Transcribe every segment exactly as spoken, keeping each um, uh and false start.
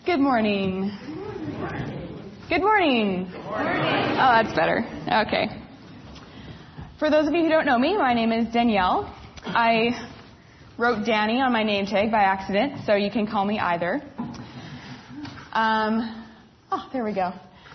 Good morning. Good morning. Good morning. Oh, that's better. Okay. For those of you who don't know me, my name is Danielle. I wrote Danny on my name tag by accident, so you can call me either. Um, oh, there we go.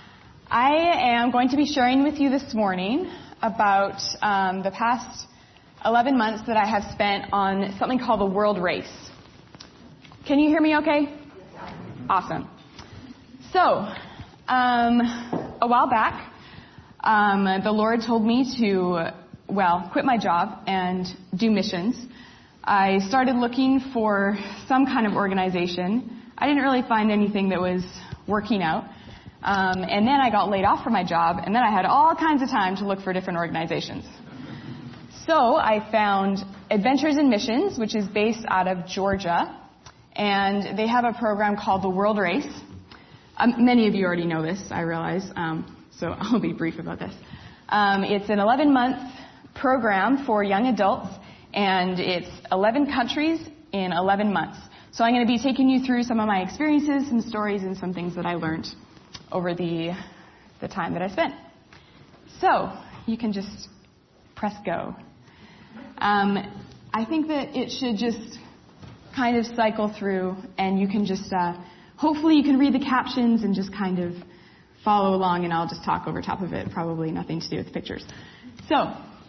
I am going to be sharing with you this morning about um, the past eleven months that I have spent on something called the World Race. Can you hear me okay? Awesome. So, um, a while back, um, the Lord told me to, well, quit my job and do missions. I started looking for some kind of organization. I didn't really find anything that was working out. Um, and then I got laid off from my job, and then I had all kinds of time to look for different organizations. So I found Adventures in Missions, which is based out of Georgia. And they have a program called the World Race. Um, many of you already know this, I realize, um, so I'll be brief about this. Um, it's an eleven-month program for young adults, and it's eleven countries in eleven months. So I'm going to be taking you through some of my experiences, some stories, and some things that I learned over the the time that I spent. So you can just press go. Um, I think that it should just kind of cycle through, and you can just, uh, hopefully you can read the captions and just kind of follow along, and I'll just talk over top of it, probably nothing to do with the pictures. So,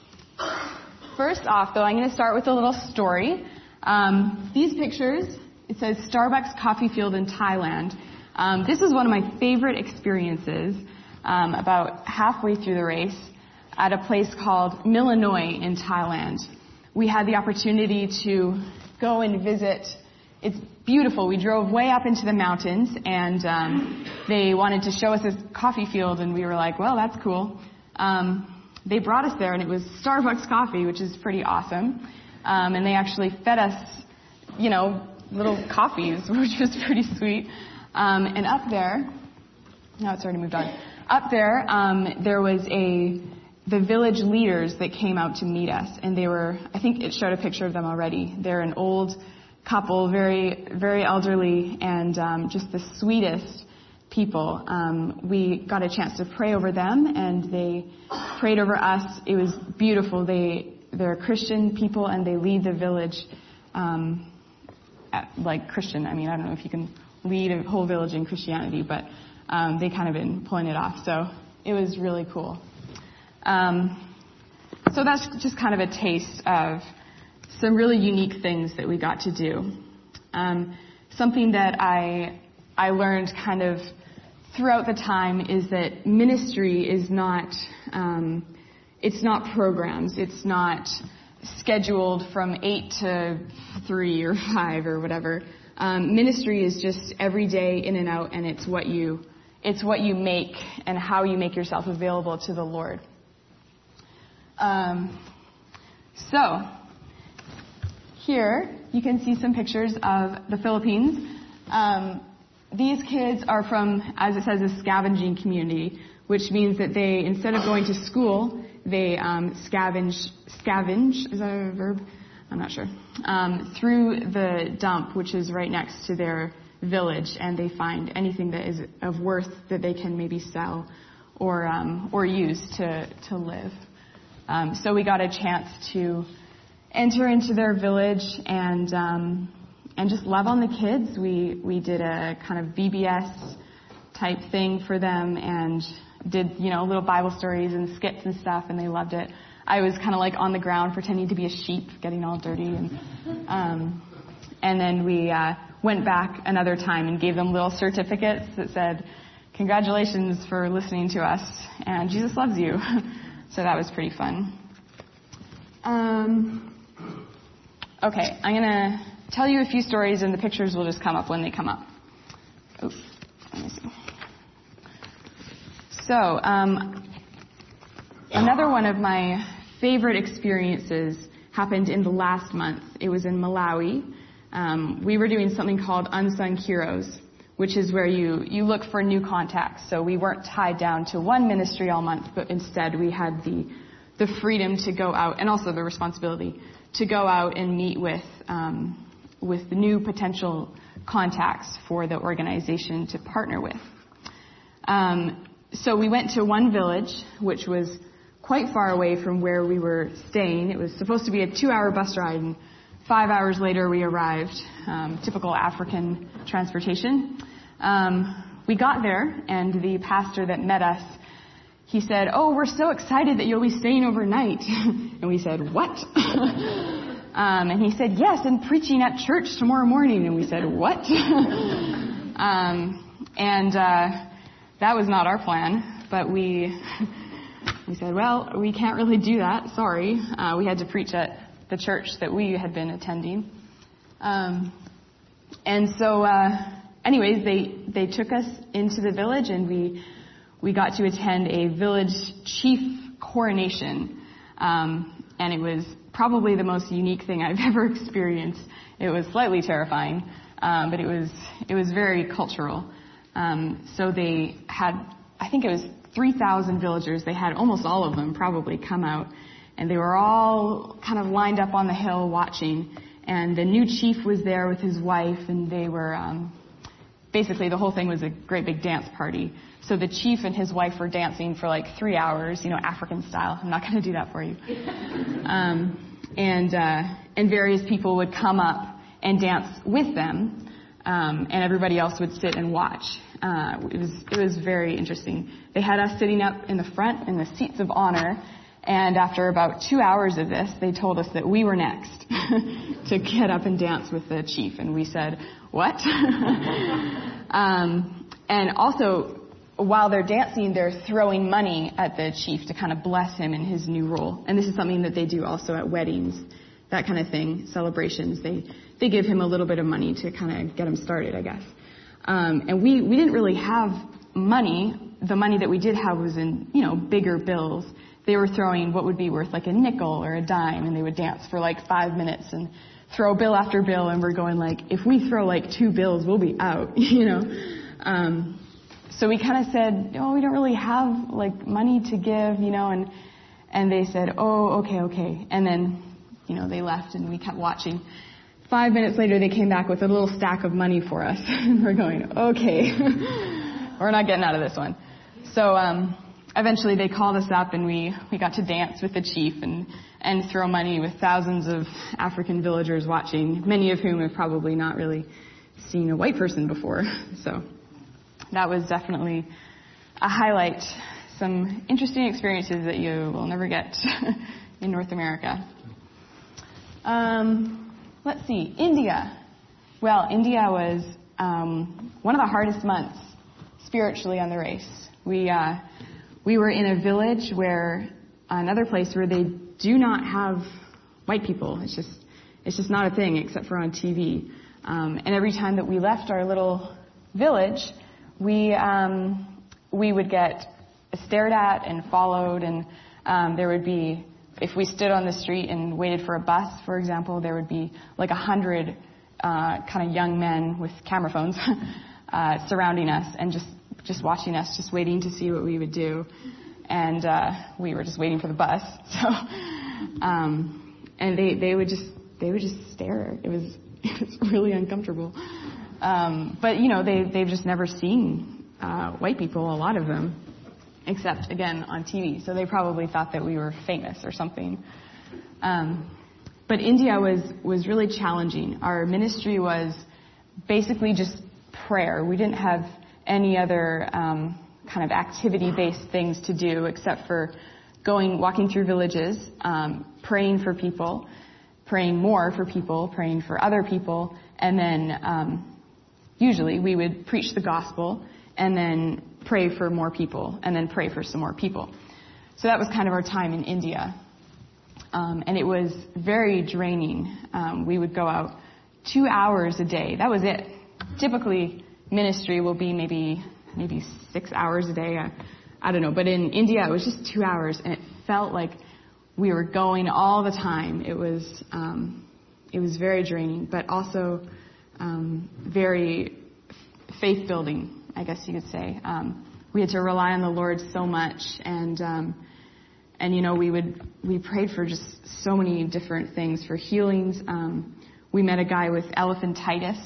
first off, though, I'm going to start with a little story. Um, these pictures, it says Starbucks Coffee Field in Thailand. Um, this is one of my favorite experiences um, about halfway through the race at a place called Milanoy in Thailand. We had the opportunity to go and visit. It's beautiful. We drove way up into the mountains, and um, they wanted to show us this coffee field, and we were like, well, that's cool. Um, they brought us there, and it was Starbucks coffee, which is pretty awesome. Um, and they actually fed us, you know, little coffees, which was pretty sweet. Um, and up there, now it's already moved on. Up there, um, there was a the village leaders that came out to meet us, and they were, I think it showed a picture of them already. They're an old couple, very, very elderly, and um, just the sweetest people. Um, we got a chance to pray over them, and they prayed over us. It was beautiful. They, they're Christian people, and they lead the village um, at, like Christian. I mean, I don't know if you can lead a whole village in Christianity, but um, they kind of been pulling it off. So it was really cool. Um, so that's just kind of a taste of some really unique things that we got to do. Um, something that I I learned kind of throughout the time is that ministry is not um, it's not programs. It's not scheduled from eight to three or five or whatever. Um, ministry is just every day in and out, and it's what you it's what you make and how you make yourself available to the Lord. Um, so, here you can see some pictures of the Philippines. Um, these kids are from, as it says, a scavenging community, which means that they, instead of going to school, they um, scavenge, scavenge, is that a verb? I'm not sure, um, through the dump, which is right next to their village, and they find anything that is of worth that they can maybe sell or um, or use to, to live. Um, so we got a chance to enter into their village and um, and just love on the kids. We we did a kind of V B S type thing for them and did, you know, little Bible stories and skits and stuff, and they loved it. I was kind of like on the ground pretending to be a sheep, getting all dirty, and um, and then we uh, went back another time and gave them little certificates that said, "Congratulations for listening to us, and Jesus loves you." So that was pretty fun. Um, okay, I'm going to tell you a few stories, and the pictures will just come up when they come up. Oops, let me see. So, um, another one of my favorite experiences happened in the last month. It was in Malawi. Um, we were doing something called Unsung Heroes, which is where you, you look for new contacts. So we weren't tied down to one ministry all month, but instead we had the the freedom to go out, and also the responsibility to go out and meet with um, with the new potential contacts for the organization to partner with. Um, so we went to one village, which was quite far away from where we were staying. It was supposed to be a two-hour bus ride, and five hours later we arrived. Um, typical African transportation. Um, we got there, and the pastor that met us, he said, "Oh, we're so excited that you'll be staying overnight." And we said, "What?" um, and he said, "Yes, and preaching at church tomorrow morning." And we said, "What?" um, and uh, that was not our plan, but we we said, "Well, we can't really do that. Sorry." Uh, we had to preach at the church that we had been attending. Um, and so, uh, anyways, they they took us into the village, and we. We got to attend a village chief coronation, um, and it was probably the most unique thing I've ever experienced. It was slightly terrifying, um, but it was it was very cultural. Um, so they had, I think it was three thousand villagers. They had almost all of them probably come out, and they were all kind of lined up on the hill watching. And the new chief was there with his wife, and they were um, basically the whole thing was a great big dance party. So the chief and his wife were dancing for like three hours, you know, African style. I'm not going to do that for you. Um, and uh, and various people would come up and dance with them, um, and everybody else would sit and watch. Uh, it was it was very interesting. They had us sitting up in the front in the seats of honor, and after about two hours of this, they told us that we were next to get up and dance with the chief, and we said, "What?" um, and also, while they're dancing, they're throwing money at the chief to kind of bless him in his new role. And this is something that they do also at weddings, that kind of thing, celebrations. They they give him a little bit of money to kind of get him started, I guess. Um, and we, we didn't really have money. The money that we did have was in, you know, bigger bills. They were throwing what would be worth like a nickel or a dime, and they would dance for like five minutes and throw bill after bill. And we're going like, if we throw like two bills, we'll be out, you know. Um, So we kind of said, "Oh, we don't really have like money to give, you know," and and they said, "Oh, okay, okay." And then, you know, they left, and we kept watching. Five minutes later, they came back with a little stack of money for us, and we're going, "Okay, we're not getting out of this one." So um, eventually, they called us up, and we we got to dance with the chief and and throw money with thousands of African villagers watching, many of whom have probably not really seen a white person before. So that was definitely a highlight. Some interesting experiences that you will never get in North America. Um, let's see, India. Well, India was um, one of the hardest months spiritually on the race. We uh, we were in a village where another place where they do not have white people. It's just it's just not a thing except for on T V. Um, and every time that we left our little village, we um, we would get stared at and followed, and um, there would be, if we stood on the street and waited for a bus, for example, there would be like a hundred uh, kind of young men with camera phones uh, surrounding us and just just watching us, just waiting to see what we would do, and uh, we were just waiting for the bus. So, um, and they they would just they would just stare. It was it was really uncomfortable. Um, but, you know, they, they've just never seen uh, white people, a lot of them, except, again, on T V. So they probably thought that we were famous or something. Um, but India was, was really challenging. Our ministry was basically just prayer. We didn't have any other um, kind of activity-based things to do except for going, walking through villages, um, praying for people, praying more for people, praying for other people, and then um, usually we would preach the gospel and then pray for more people and then pray for some more people. So that was kind of our time in India. Um, and it was very draining. Um, we would go out two hours a day. That was it. Typically, ministry will be maybe maybe six hours a day. I, I don't know. But in India, it was just two hours, and it felt like we were going all the time. It was um, it was very draining, but also um, very faith building, I guess you could say. Um, we had to rely on the Lord so much, and um, and you know we would we prayed for just so many different things, for healings. Um, we met a guy with elephantitis.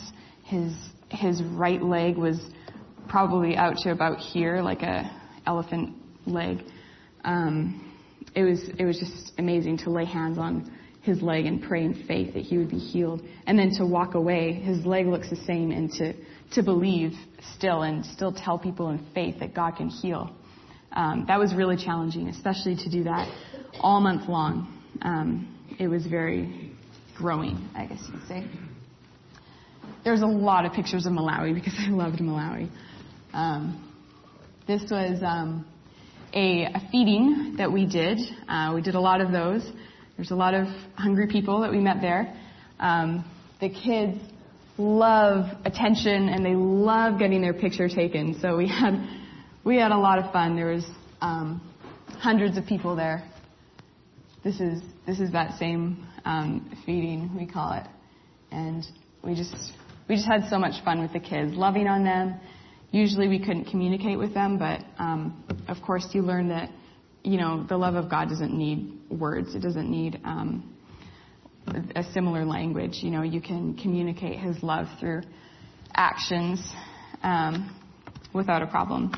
his his right leg was probably out to about here, like a elephant leg. Um, it was it was just amazing to lay hands on his leg and pray in faith that he would be healed, and then to walk away, his leg looks the same, and to to believe still and still tell people in faith that God can heal. Um, that was really challenging, especially to do that all month long. Um, it was very growing, I guess you could say. There's a lot of pictures of Malawi because I loved Malawi. Um, this was um, a, a feeding that we did. Uh, we did a lot of those. There's a lot of hungry people that we met there. Um, the kids love attention and they love getting their picture taken. So we had we had a lot of fun. There was um, hundreds of people there. This is this is that same um, feeding, we call it, and we just we just had so much fun with the kids, loving on them. Usually we couldn't communicate with them, but um, of course you learn that, you know, the love of God doesn't need words. It doesn't need um, a similar language. You know, you can communicate His love through actions um, without a problem.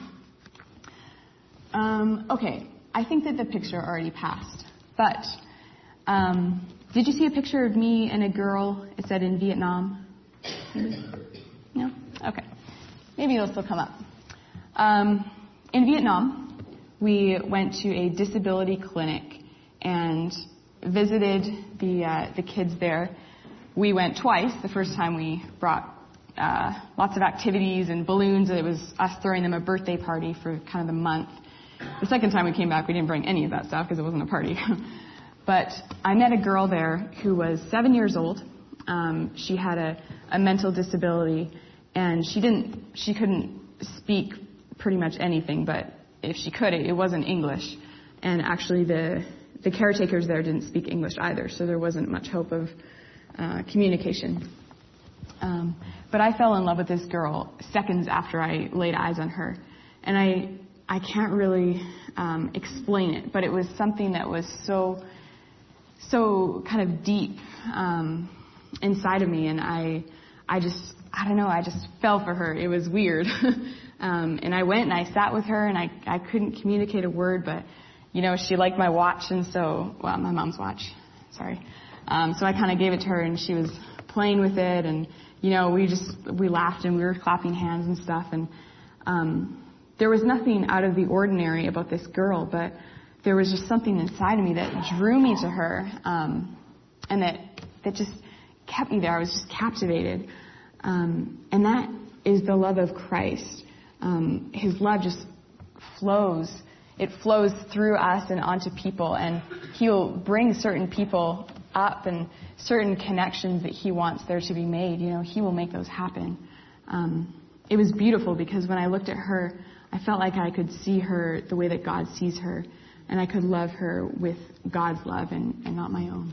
Um, okay, I think that the picture already passed, but um, did you see a picture of me and a girl? It said in Vietnam. Maybe? No? Okay. Maybe it'll still come up. Um, in Vietnam, we went to a disability clinic and visited the uh, the kids there. We went twice. The first time we brought uh, lots of activities and balloons. It was us throwing them a birthday party for kind of the month. The second time we came back, we didn't bring any of that stuff because it wasn't a party. But I met a girl there who was seven years old. Um, she had a, a mental disability, and she didn't, she couldn't speak pretty much anything. But if she could, it, it wasn't English. And actually, the the caretakers there didn't speak English either, so there wasn't much hope of uh, communication. Um, but I fell in love with this girl seconds after I laid eyes on her, and I. I can't really um, explain it, but it was something that was so, so kind of deep um, inside of me, and I, I just, I don't know, I just fell for her. It was weird, um, and I went and I sat with her, and I, I couldn't communicate a word, but you know, she liked my watch, and so, well, my mom's watch, sorry. Um, so I kind of gave it to her, and she was playing with it, and you know, we just we laughed and we were clapping hands and stuff, and. Um, There was nothing out of the ordinary about this girl, but there was just something inside of me that drew me to her, um, and that that just kept me there. I was just captivated, um, and that is the love of Christ. Um, his love just flows. It flows through us and onto people, and He'll bring certain people up and certain connections that He wants there to be made. You know, He will make those happen. Um, it was beautiful because when I looked at her, I felt like I could see her the way that God sees her, and I could love her with God's love and, and not my own.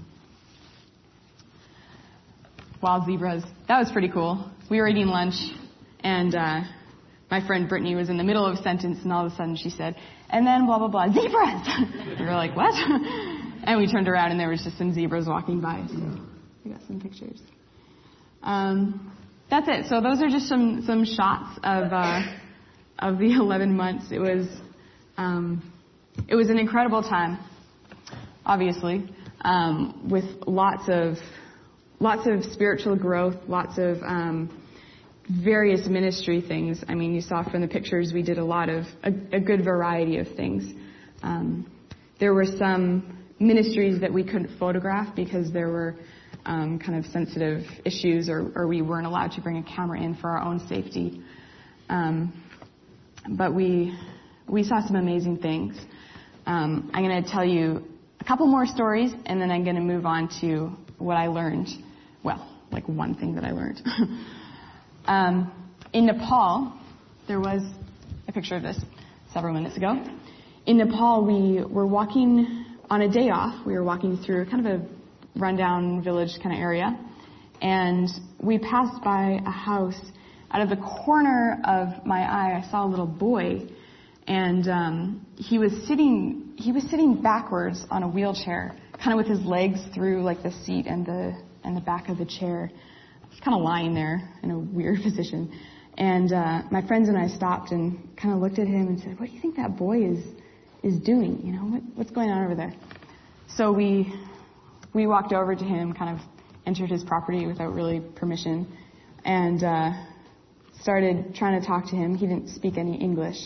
Wild zebras. That was pretty cool. We were eating lunch, and uh, my friend Brittany was in the middle of a sentence, and all of a sudden she said, and then blah, blah, blah, zebras! We were like, what? And we turned around, and there was just some zebras walking by, so we got some pictures. Um, that's it. So those are just some, some shots of... Uh, of the eleven months. It was um, it was an incredible time, obviously, um, with lots of lots of spiritual growth, lots of um, various ministry things. I mean, you saw from the pictures we did a lot of a, a good variety of things. Um, there were some ministries that we couldn't photograph because there were um, kind of sensitive issues, or, or we weren't allowed to bring a camera in for our own safety. Um, But we we saw some amazing things. Um, I'm going to tell you a couple more stories, and then I'm going to move on to what I learned. Well, like one thing that I learned. um, in Nepal, there was a picture of this several minutes ago. In Nepal, we were walking on a day off. We were walking through kind of a rundown village kind of area, and we passed by a house. Out of the corner of my eye, I saw a little boy, and um, he was sitting. He was sitting backwards on a wheelchair, kind of with his legs through like the seat and the and the back of the chair, he's kind of lying there in a weird position. And uh, my friends and I stopped and kind of looked at him and said, "What do you think that boy is is doing? You know, what, what's going on over there?" So we we walked over to him, kind of entered his property without really permission, and uh, started trying to talk to him. He didn't speak any English,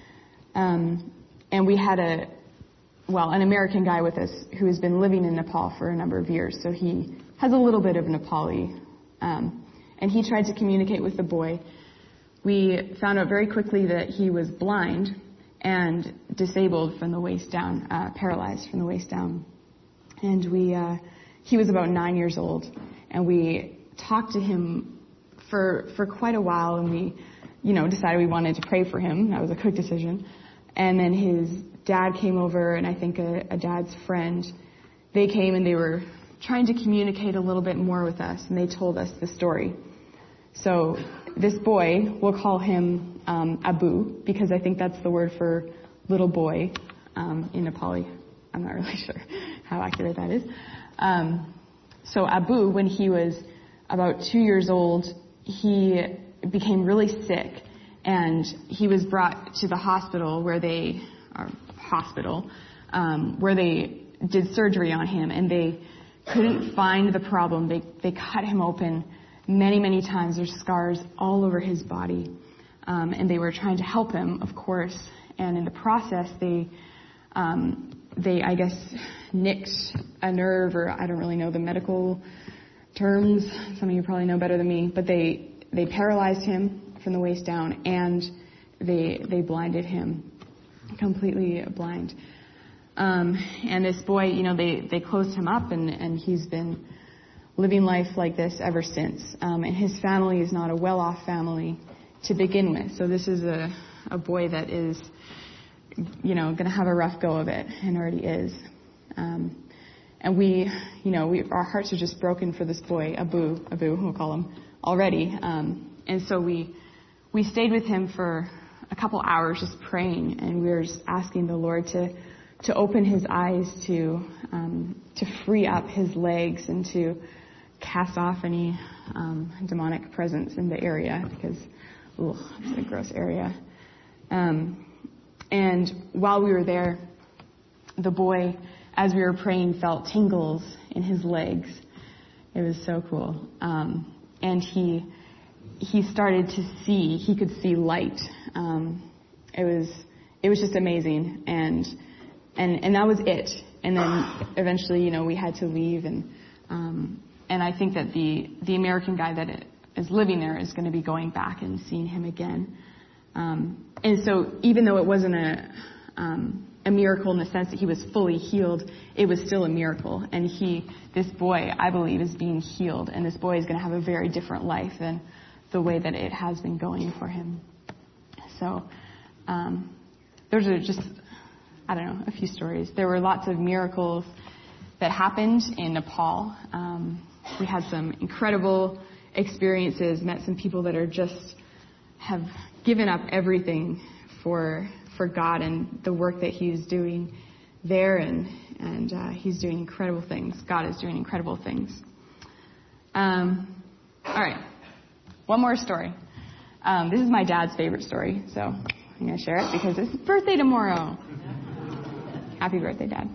um, and we had a well an American guy with us who has been living in Nepal for a number of years, so he has a little bit of Nepali, um, and he tried to communicate with the boy. We found out very quickly that he was blind and disabled from the waist down, uh, paralyzed from the waist down. And we, uh, he was about nine years old, and we talked to him for for quite a while, and we, you know, decided we wanted to pray for him. That was a quick decision. And then his dad came over, and I think a, a dad's friend, they came and they were trying to communicate a little bit more with us, and they told us the story. So this boy, we'll call him um, Abu, because I think that's the word for little boy um, in Nepali. I'm not really sure how accurate that is. Um, so Abu, when he was about two years old, he became really sick, and he was brought to the hospital where they, or hospital, um, where they did surgery on him, and they couldn't find the problem. They they cut him open many, many times. There's scars all over his body. Um, and they were trying to help him, of course. And in the process, they, um, they, I guess, nicked a nerve, or I don't really know the medical terms. Some of you probably know better than me. But they, they paralyzed him from the waist down, and they, they blinded him, completely blind. Um, and this boy, you know, they, they closed him up, and, and he's been living life like this ever since. Um, and his family is not a well-off family to begin with. So this is a, a boy that is, you know, going to have a rough go of it, and already is. Um, and we, you know, we, our hearts are just broken for this boy, Abu, Abu, we'll call him, already. Um, and so we, we stayed with him for a couple hours just praying, and we were just asking the Lord to, to open his eyes, to, um, to free up his legs, and to cast off any um, demonic presence in the area, because, ooh, it's a gross area. Um, and while we were there, the boy, as we were praying, felt tingles in his legs. It was so cool. Um, and he he started to see. He could see light. Um, it was it was just amazing. And and and that was it. And then eventually, you know, we had to leave, and um, and I think that the the American guy that is living there is going to be going back and seeing him again. Um, and so, even though it wasn't a um, a miracle in the sense that he was fully healed, it was still a miracle. And he, this boy, I believe, is being healed, and this boy is going to have a very different life than the way that it has been going for him. So, um, those are just, I don't know, a few stories. There were lots of miracles that happened in Nepal. Um, we had some incredible experiences, met some people that are just, have given up everything for for God and the work that He's doing there, and and uh, He's doing incredible things. God is doing incredible things. Um, all right, one more story. Um, this is my dad's favorite story, so I'm going to share it because it's his birthday tomorrow. Happy birthday, Dad.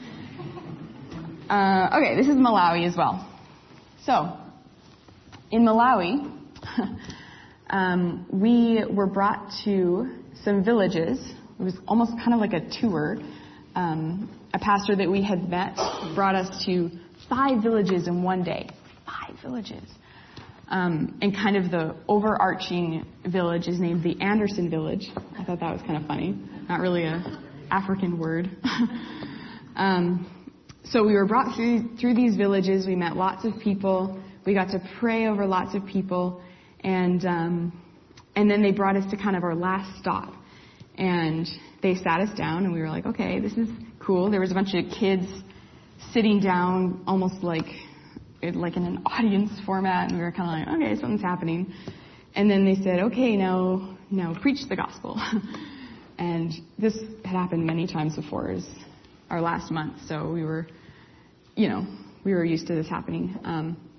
Uh, okay, this is Malawi as well. So, in Malawi, um, we were brought to some villages. It was almost kind of like a tour. Um, a pastor that we had met brought us to five villages in one day. Five villages. Um, and kind of the overarching village is named the Anderson Village. I thought that was kind of funny. Not really a African word. um, so we were brought through, through these villages. We met lots of people. We got to pray over lots of people. And um, and then they brought us to kind of our last stop. And they sat us down, and we were like, okay, this is cool. There was a bunch of kids sitting down almost like like in an audience format, and we were kind of like, okay, something's happening. And then they said, okay, now, now preach the gospel. And this had happened many times before. It was our last month, so we were, you know, we were used to this happening. Um,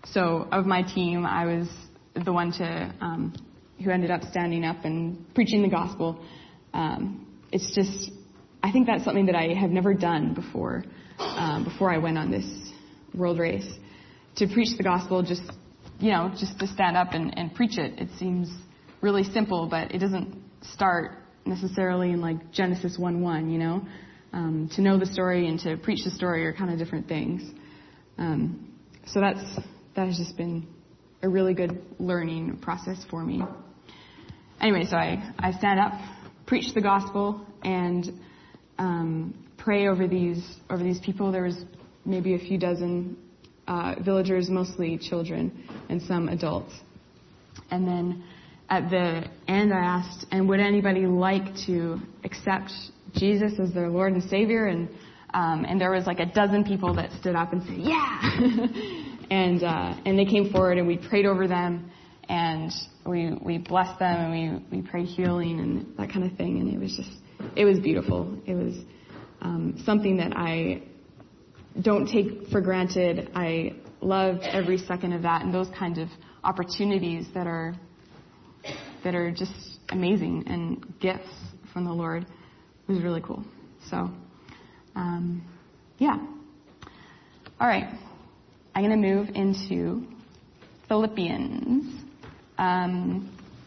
so of my team, I was the one to um, who ended up standing up and preaching the gospel. Um, it's just, I think that's something that I have never done before. Um, before I went on this world race, to preach the gospel, just you know, just to stand up and, and preach it. It seems really simple, but it doesn't start necessarily in like Genesis one one, you know. Um, to know the story and to preach the story are kind of different things. Um, so that's that has just been a really good learning process for me. Anyway, so I, I stand up, preach the gospel, and um, pray over these over these people. There was maybe a few dozen uh, villagers, mostly children and some adults. And then at the end, I asked, and would anybody like to accept Jesus as their Lord and Savior? And um, and there was like a dozen people that stood up and said, yeah. and uh, and they came forward, and we prayed over them, and we we blessed them, and we we prayed healing and that kind of thing. And it was just, it was beautiful. It was um, something that I don't take for granted. I loved every second of that, and those kinds of opportunities that are that are just amazing and gifts from the Lord. It was really cool. So, um, yeah. All right. I'm going to move into Philippians. Um,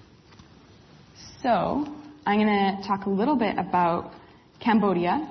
so, I'm going to talk a little bit about Cambodia,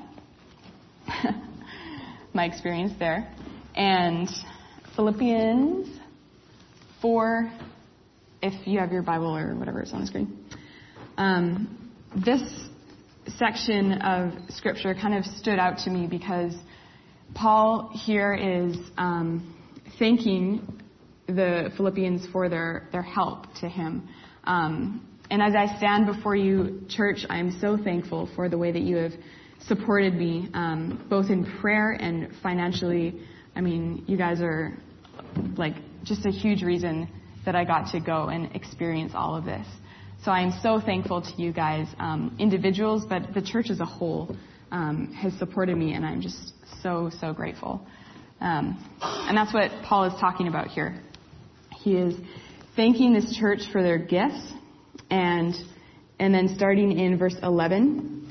my experience there, and Philippians four, if you have your Bible or whatever is on the screen. Um, this section of Scripture kind of stood out to me because Paul here is um, thanking the Philippians for their, their help to him. Um, and as I stand before you, church, I am so thankful for the way that you have supported me, um, both in prayer and financially. I mean, you guys are like just a huge reason that I got to go and experience all of this. So I am so thankful to you guys, um, individuals, but the church as a whole um, has supported me, and I'm just so, so grateful. Um, and that's what Paul is talking about here. He is thanking this church for their gifts, and and then starting in verse eleven,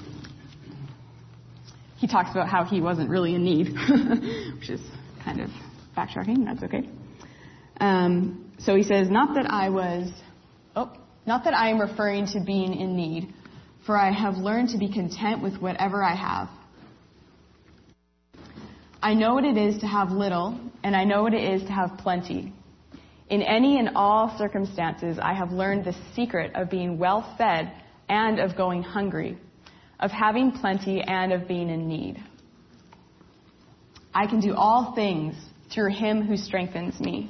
he talks about how he wasn't really in need, which is kind of backtracking. That's okay. Um, so he says, not that I was, oh, not that I am referring to being in need, for I have learned to be content with whatever I have. I know what it is to have little, and I know what it is to have plenty. In any and all circumstances, I have learned the secret of being well fed and of going hungry, of having plenty and of being in need. I can do all things through him who strengthens me.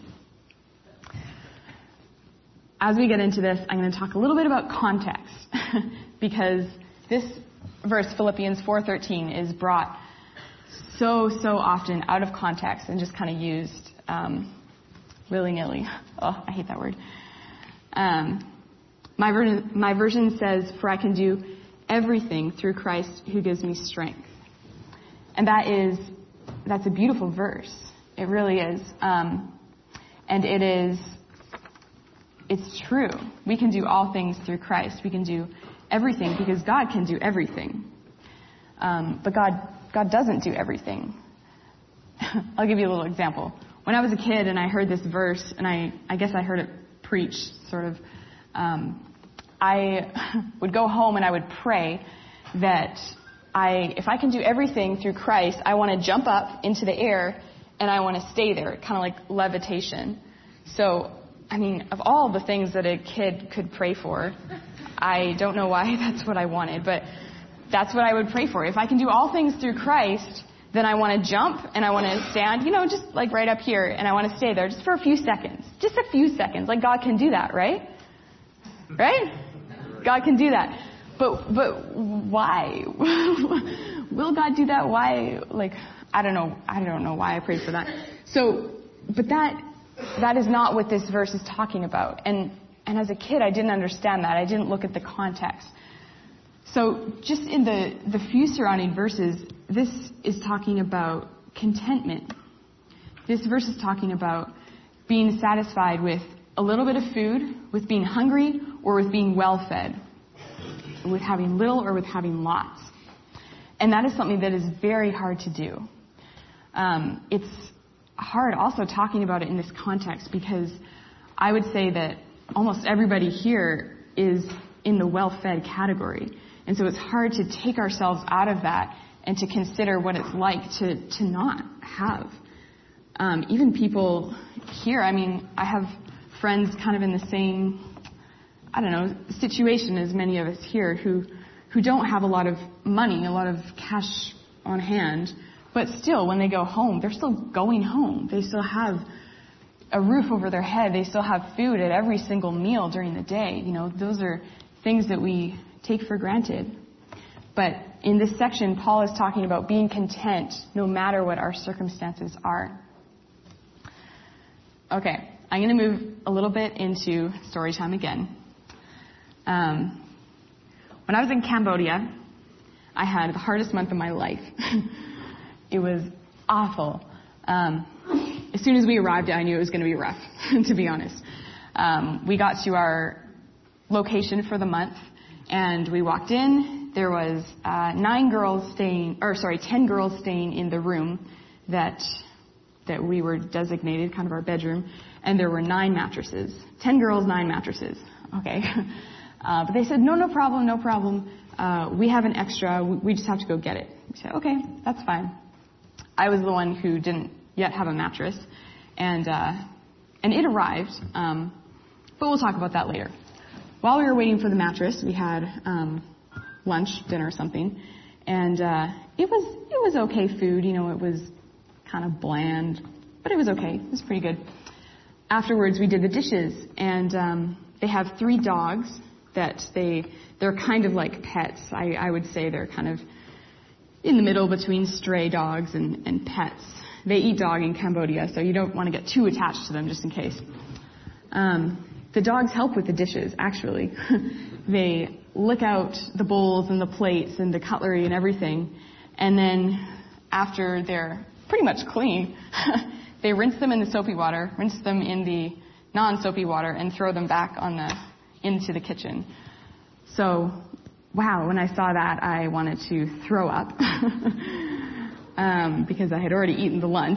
As we get into this, I'm going to talk a little bit about context because this verse, Philippians four thirteen, is brought so, so often out of context and just kind of used um, willy-nilly. Oh, I hate that word. Um, my, ver- my version says, for I can do everything through Christ who gives me strength. And that is, that's a beautiful verse. It really is. Um, and it is, it's true. We can do all things through Christ. We can do everything because God can do everything. Um, but God, God doesn't do everything. I'll give you a little example. When I was a kid and I heard this verse, and I, I guess I heard it preached, sort of, um, I would go home and I would pray that I, if I can do everything through Christ, I want to jump up into the air and I want to stay there, kind of like levitation. So, I mean, of all the things that a kid could pray for, I don't know why that's what I wanted, but that's what I would pray for. If I can do all things through Christ, then I want to jump and I want to stand, you know, just like right up here, and I want to stay there just for a few seconds. Just a few seconds. Like God can do that, right? Right? God can do that. But but why? Will God do that? Why? Like, I don't know. I don't know why I prayed for that. So, but that that is not what this verse is talking about. And and as a kid, I didn't understand that. I didn't look at the context. So just in the, the few surrounding verses, this is talking about contentment. This verse is talking about being satisfied with a little bit of food, with being hungry, or with being well-fed, with having little or with having lots. And that is something that is very hard to do. Um, it's hard also talking about it in this context because I would say that almost everybody here is in the well-fed category. And so it's hard to take ourselves out of that and to consider what it's like to, to not have. Um, even people here, I mean, I have friends kind of in the same, I don't know, situation as many of us here who, who don't have a lot of money, a lot of cash on hand, but still, when they go home, they're still going home. They still have a roof over their head. They still have food at every single meal during the day. You know, those are things that we take for granted. But in this section, Paul is talking about being content no matter what our circumstances are. Okay, I'm going to move a little bit into story time again. Um, when I was in Cambodia, I had the hardest month of my life. It was awful. Um, as soon as we arrived, I knew it was going to be rough, to be honest. Um, we got to our location for the month, and we walked in. There was uh, nine girls staying, or sorry, ten girls staying in the room that that we were designated, kind of our bedroom, and there were nine mattresses. Ten girls, nine mattresses. Okay. Uh, but they said, no, no problem, no problem. Uh, we have an extra. We just have to go get it. We said, okay, that's fine. I was the one who didn't yet have a mattress, and uh, and it arrived. Um, but we'll talk about that later. While we were waiting for the mattress, we had um, lunch, dinner, or something, and uh, it was it was okay food. You know, it was kind of bland, but it was okay. It was pretty good. Afterwards, we did the dishes, and um, they have three dogs that they they're kind of like pets. I, I would say they're kind of in the middle between stray dogs and, and pets. They eat dog in Cambodia, so you don't want to get too attached to them just in case. Um, the dogs help with the dishes, actually. They lick out the bowls and the plates and the cutlery and everything, and then after they're pretty much clean, they rinse them in the soapy water, rinse them in the non-soapy water, and throw them back on the into the kitchen. So, wow, when I saw that, I wanted to throw up um, because I had already eaten the lunch.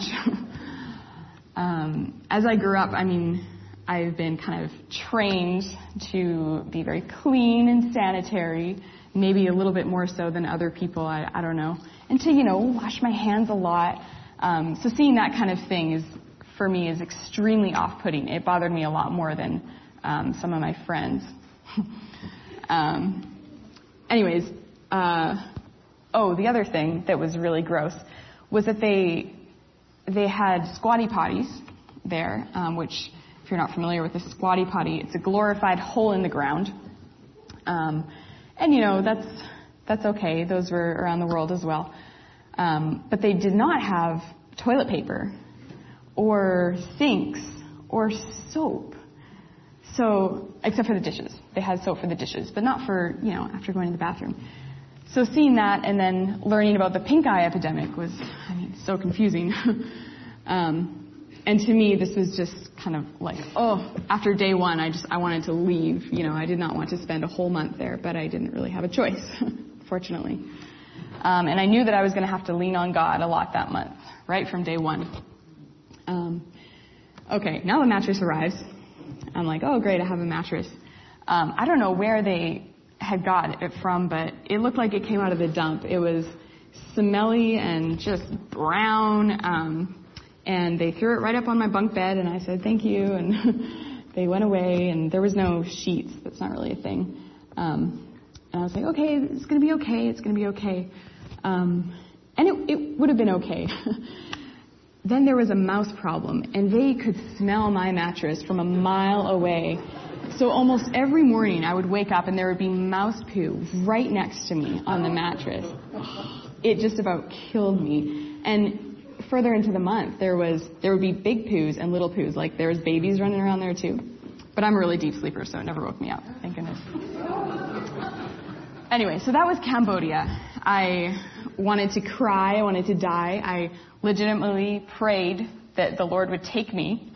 um, as I grew up, I mean, I've been kind of trained to be very clean and sanitary, maybe a little bit more so than other people, I, I don't know, and to, you know, wash my hands a lot. Um, so seeing that kind of thing is, for me, is extremely off-putting. It bothered me a lot more than um, some of my friends. um, anyways, uh, oh, the other thing that was really gross was that they they had squatty potties there, um, which, if you're not familiar with a squatty potty, it's a glorified hole in the ground. Um, and you know, that's that's okay. Those were around the world as well. Um, but they did not have toilet paper or sinks or soap. So, except for the dishes. They had soap for the dishes, but not for, you know, after going to the bathroom. So seeing that and then learning about the pink eye epidemic was, I mean, so confusing. um, and to me, this was just kind of like, oh, after day one, I just, I wanted to leave. You know, I did not want to spend a whole month there, but I didn't really have a choice, fortunately. Um, and I knew that I was going to have to lean on God a lot that month, right from day one. Um, okay, now the mattress arrives. I'm like, oh, great, I have a mattress. Um, I don't know where they had got it from, but it looked like it came out of the dump. It was smelly and just brown, um, and they threw it right up on my bunk bed, and I said, thank you, and they went away, and there was no sheets. That's not really a thing. Um, and I was like, okay, it's going to be okay, it's going to be okay. Um, and it, it would have been okay. Then there was a mouse problem, and they could smell my mattress from a mile away. So almost every morning I would wake up and there would be mouse poo right next to me on the mattress. It just about killed me. And further into the month, there was there would be big poos and little poos. Like there was babies running around there too. But I'm a really deep sleeper, so it never woke me up. Thank goodness. Anyway, so that was Cambodia. I wanted to cry. I wanted to die. I legitimately prayed that the Lord would take me.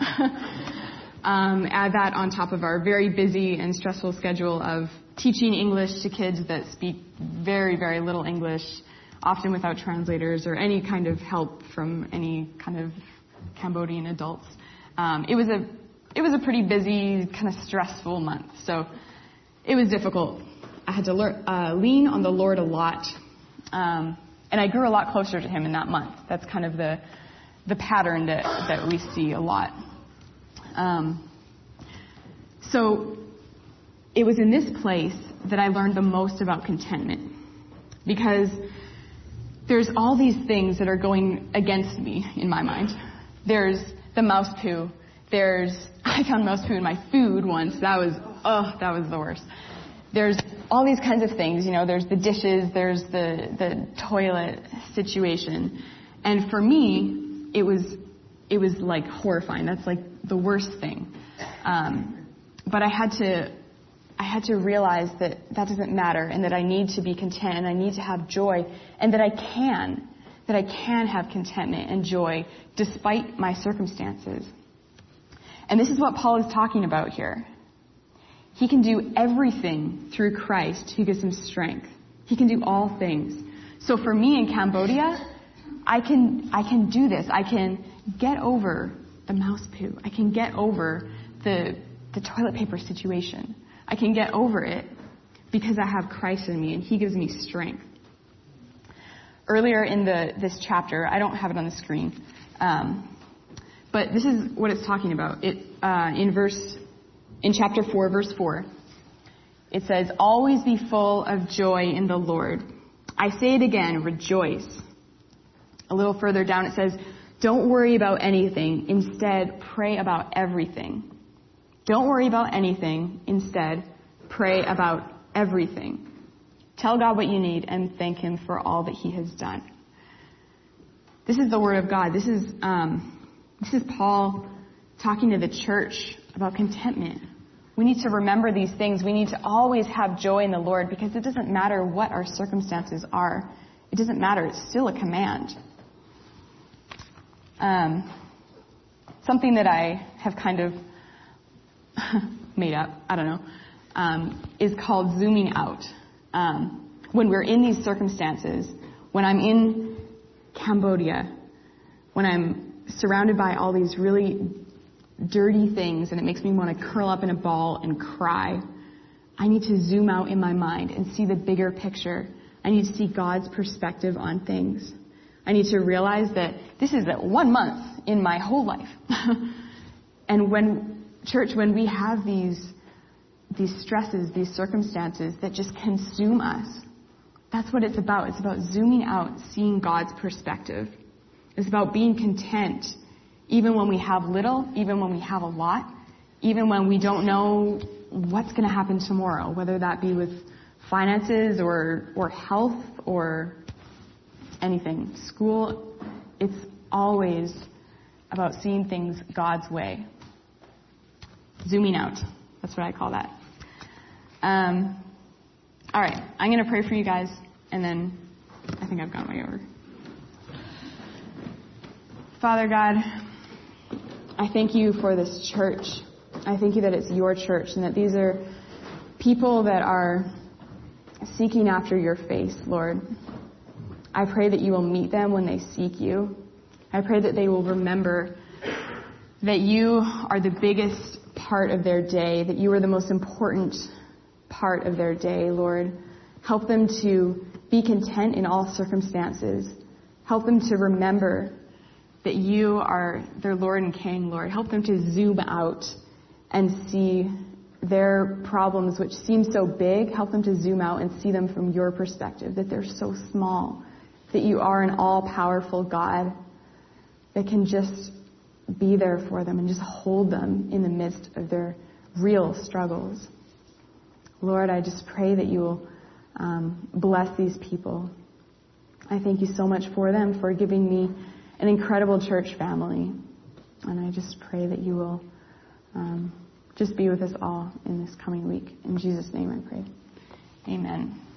um, add that on top of our very busy and stressful schedule of teaching English to kids that speak very, very little English, often without translators or any kind of help from any kind of Cambodian adults. Um, it was a it was a pretty busy, kind of stressful month. So it was difficult. I had to learn, uh, lean on the Lord a lot. Um, and I grew a lot closer to him in that month. That's kind of the the pattern that, that we see a lot. Um, so it was in this place that I learned the most about contentment. Because there's all these things that are going against me in my mind. There's the mouse poo. There's, I found mouse poo in my food once. That was, oh, that was the worst. There's all these kinds of things, you know, there's the dishes, there's the, the toilet situation. And for me, it was, it was like horrifying. That's like the worst thing. Um, but I had to, I had to realize that that doesn't matter and that I need to be content and I need to have joy and that I can, that I can have contentment and joy despite my circumstances. And this is what Paul is talking about here. He can do everything through Christ who gives him strength. He can do all things. So for me in Cambodia, I can I can do this. I can get over the mouse poo. I can get over the the toilet paper situation. I can get over it because I have Christ in me and he gives me strength. Earlier in the this chapter, I don't have it on the screen, um, but this is what it's talking about. It uh, in verse in chapter four, verse four, it says, "Always be full of joy in the Lord. I say it again, rejoice." A little further down, it says, "Don't worry about anything. Instead, pray about everything." Don't worry about anything. Instead, pray about everything. Tell God what you need and thank him for all that he has done. This is the word of God. This is um, this is Paul talking to the church about contentment. We need to remember these things. We need to always have joy in the Lord because it doesn't matter what our circumstances are. It doesn't matter. It's still a command. Um, something that I have kind of made up, I don't know, um, is called zooming out. Um, when we're in these circumstances, when I'm in Cambodia, when I'm surrounded by all these really dirty things and it makes me want to curl up in a ball and cry, I need to zoom out in my mind and see the bigger picture. I need to see God's perspective on things. I need to realize that this is one month in my whole life. And when, church, when we have these, these stresses, these circumstances that just consume us, that's what it's about. It's about zooming out, seeing God's perspective. It's about being content, even when we have little, even when we have a lot, even when we don't know what's going to happen tomorrow, whether that be with finances or, or health or anything. School, it's always about seeing things God's way. Zooming out. That's what I call that. Um, all right. I'm going to pray for you guys, and then I think I've gone way over. Father God, I thank you for this church. I thank you that it's your church and that these are people that are seeking after your face, Lord. I pray that you will meet them when they seek you. I pray that they will remember that you are the biggest part of their day, that you are the most important part of their day, Lord. Help them to be content in all circumstances. Help them to remember that you are their Lord and King, Lord. Help them to zoom out and see their problems, which seem so big. Help them to zoom out and see them from your perspective, that they're so small, that you are an all-powerful God that can just be there for them and just hold them in the midst of their real struggles. Lord, I just pray that you will um, bless these people. I thank you so much for them, for giving me an incredible church family. And I just pray that you will um, just be with us all in this coming week. In Jesus' name I pray. Amen.